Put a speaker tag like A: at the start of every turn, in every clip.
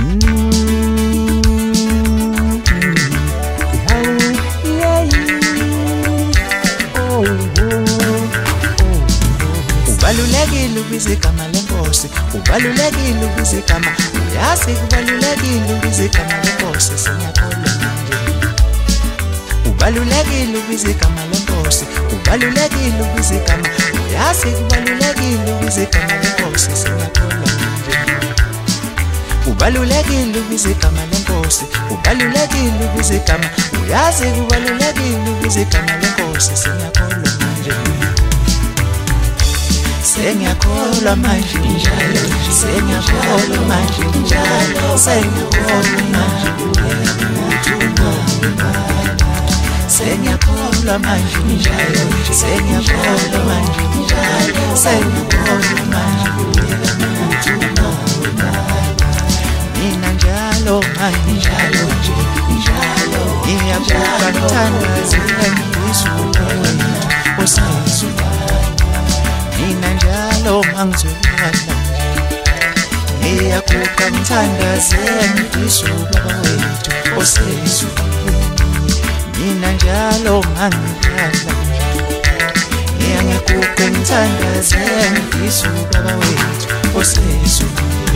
A: Ubalulekile ubiza igama lenkosi, ubalulekile ubiza igama, uyazi kubalulekile ubiza igama lenkosi, siyakholwa manje. Ubalulekile ubiza igama lenkosi, ubalulekile ubiza igama, uyazi kubalulekile ubiza igama lenkosi, siyakholwa manje. Ubalulekile ubiza igama lenkosi, ubalulekile ubiza igama, uyazi kubalulekile ubiza igama lenkosi, siyakholwa manje. Sengiyakholwa manje njalo, sengiyakholwa manje njalo, sengiyakholwa manje sengiyakholwa manje njalo, sengiyakholwa manje njalo, sengiyakholwa manje mina njalo manje njalo njalo ngiyabuka ngithandazela ngizulu wena osizwa mina njalo mangizolala ngiyabuka ngithandazela ngizulu wethu osizwa mina njalo mangilala ngiyabuka ngithandazela ngizulu wethu osizwa.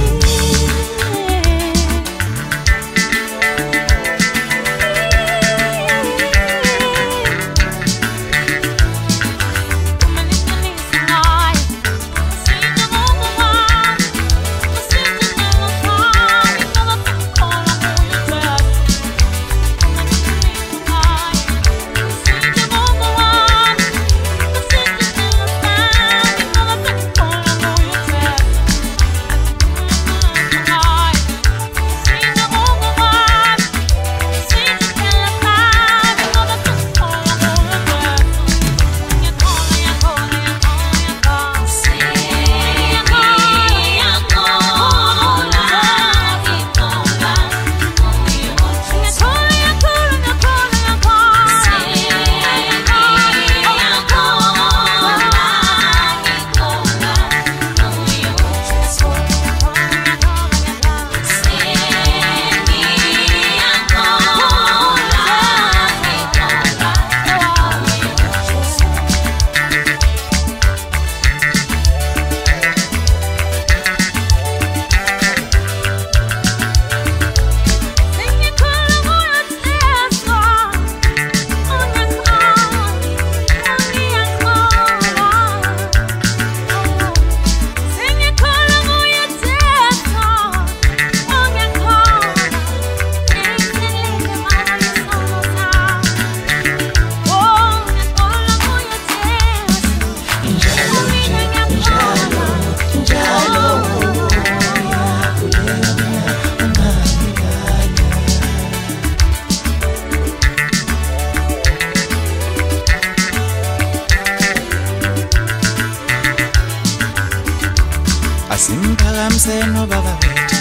A: Simphakamiseni ubaba wethu,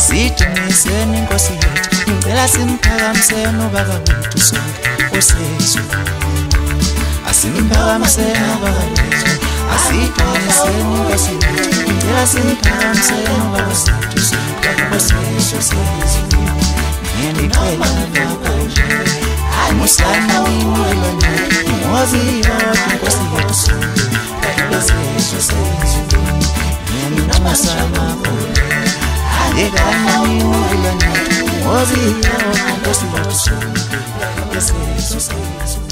A: asidumiseni inkosi yethu, ngicela simphakamiseni ubaba wethu sonke osizwe. Asimphakamiseni ubaba wethu, asidumiseni inkosi yethu, ngicela simphakamiseni ubaba wethu sonke osizwe. Ngiyaniqhela lapha nje, musana niwelana, ngozi yodwa inkosi yethu sonke osizwe. Sama pole, ayegana niwelana, ngozi yodwa inkosi yethu sonke osizwe.